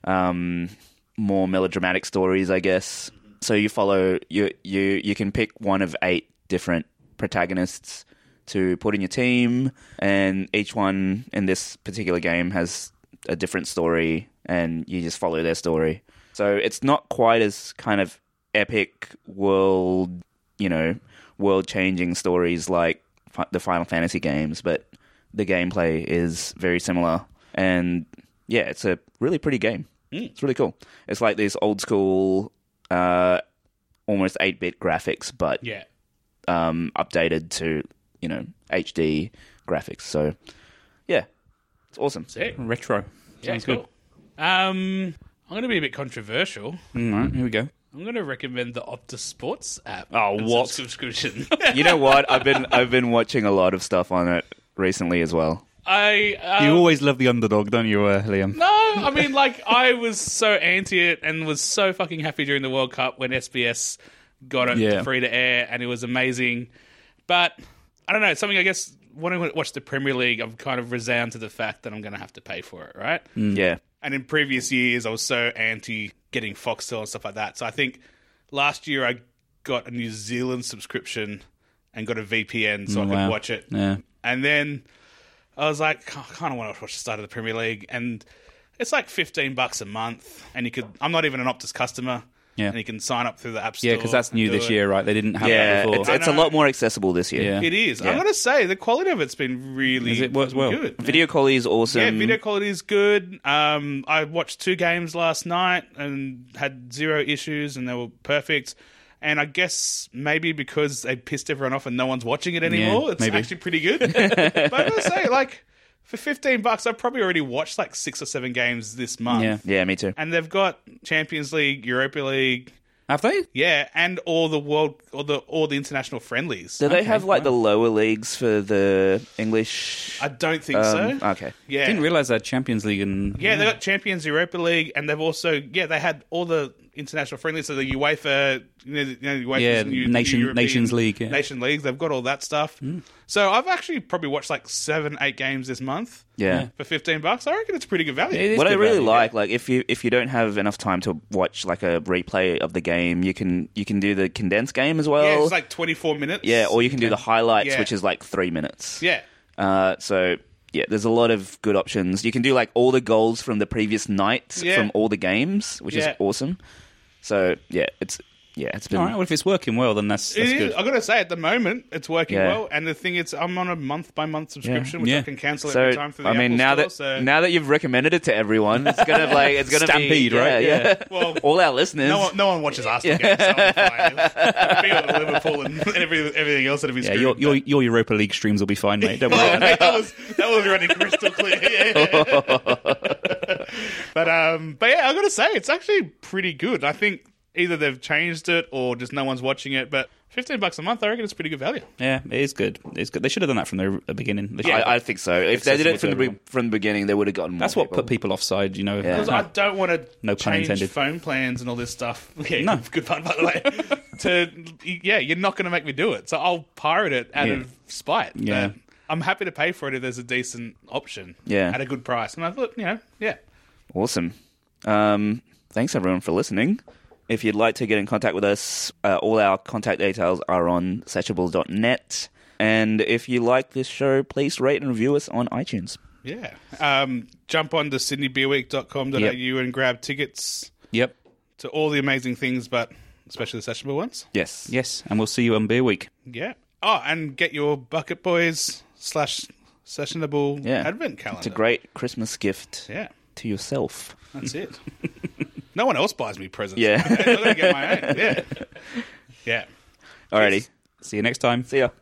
um, more melodramatic stories, I guess. So you follow you you you can pick one of eight different protagonists to put in your team, and each one in this particular game has a different story, and you just follow their story. So it's not quite as kind of epic world, you know, world-changing stories like fi- the Final Fantasy games, but the gameplay is very similar. And yeah, it's a really pretty game. Mm. It's really cool. It's like these old school, uh, almost eight-bit graphics, but Yeah. um, updated to, you know, H D graphics. So yeah, it's awesome. Sick. Retro. Yeah, Sounds cool. good. Um, I'm going to be a bit controversial. All right, here we go. I'm going to recommend the Optus Sports app. Oh, and what? subscription? You know what? I've been I've been watching a lot of stuff on it recently as well. I um, You always love the underdog, don't you, uh, Liam? No, I mean, like, I was so anti it and was so fucking happy during the World Cup when S B S got it Yeah. free to air, and it was amazing. But I don't know, something I guess when I watch the Premier League, I've kind of resounded to the fact that I'm going to have to pay for it, right? Yeah. And in previous years, I was so anti getting Foxtel and stuff like that. So I think last year I got a New Zealand subscription and got a V P N so I Oh, could wow. watch it. Yeah. And then I was like, I kind of want to watch the start of the Premier League. And it's like fifteen bucks a month. And you could, I'm not even an Optus customer. Yeah. And you can sign up through the App Store. Yeah, because that's and new do this it. year, right? They didn't have Yeah, that before. it's, it's a I know. lot more accessible this year. Yeah. It is. Yeah. I'm going to say the quality of it's been really Is it works well? good. Video quality is awesome. Yeah, video quality is good. Um, I watched two games last night and had zero issues, and they were perfect. And I guess maybe because they pissed everyone off and no one's watching it anymore, Yeah, it's maybe. actually pretty good. But I'm gonna say, like, for fifteen bucks, I've probably already watched like six or seven games this month. Yeah. Yeah, me too. And they've got Champions League, Europa League, Have they? Yeah, and all the world, all the all the international friendlies. Do they Okay, have like wow. the lower leagues for the English? I don't think um, so. Okay. Yeah, I didn't realise they had Champions League and yeah, they got Champions Europa League, and they've also yeah they had all the international friendlies, so the UEFA, you know, you know, UEFA's Yeah, new, Nation- European Nations League, yeah. Nation Leagues. They've got all that stuff. So I've actually probably watched like seven, eight games this month. Yeah. For fifteen bucks, I reckon it's pretty good value. It is What I good really value, like, like if you if you don't have enough time to watch like a replay of the game, you can you can do the condensed game as well. Yeah, it's like twenty-four minutes. Yeah, or you can do the highlights, Yeah. which is like three minutes. yeah. Uh, so yeah, there's a lot of good options. You can do like all the goals from the previous night Yeah. from all the games, which Yeah. is awesome. So yeah, it's yeah, it's been All right, well, if it's working well, then that's, that's It good. is. I got to say, at the moment, it's working Yeah. well. And the thing is, I'm on a month by month subscription, which Yeah. I can cancel so. every time for the I mean, Apple now Store, that so. now that you've recommended it to everyone, it's gonna like it's gonna Stampede, be, yeah, right? Yeah, Yeah. Well, all our listeners. no one, no one watches Arsenal games. So I'm fine. It'd be on Liverpool and every, everything else that'd be Yeah, screwed. your, your your Europa League streams will be fine, mate. Don't worry. Oh, about it. mate, that was that was running crystal clear. Yeah. but um, but yeah, I got to say, it's actually pretty good. I think either they've changed it or just no one's watching it. But fifteen bucks a month, I reckon it's pretty good value. Yeah, it is good. It's good. They should have done that from the the beginning. They should have- I, I think so. If they did it from the Accessible be- from the beginning, they would have gotten more. that's what people. put people offside, you know. Yeah. Because I don't want to No pun change intended. phone plans and all this stuff. Okay, No. good pun, by the way. to yeah, you're not going to make me do it, so I'll pirate it out Yeah. of spite. Yeah. But I'm happy to pay for it if there's a decent option. Yeah. at a good price. And I thought, you know, yeah, Awesome. Um, thanks everyone for listening. If you'd like to get in contact with us, uh, all our contact details are on searchables dot net. And if you like this show, please rate and review us on iTunes. yeah. Um, jump on to sydney beer week dot com dot a u Yep. and grab tickets Yep. to all the amazing things, but especially the sessionable ones. Yes. Yes, and we'll see you on Beer Week. Yeah. Oh, and get your Bucket Boys slash sessionable Yeah. advent calendar. It's a great Christmas gift Yeah. to yourself. That's it. No one else buys me presents. Yeah. I'm going to get my own. Yeah. Yeah. Alrighty. See you next time. See ya.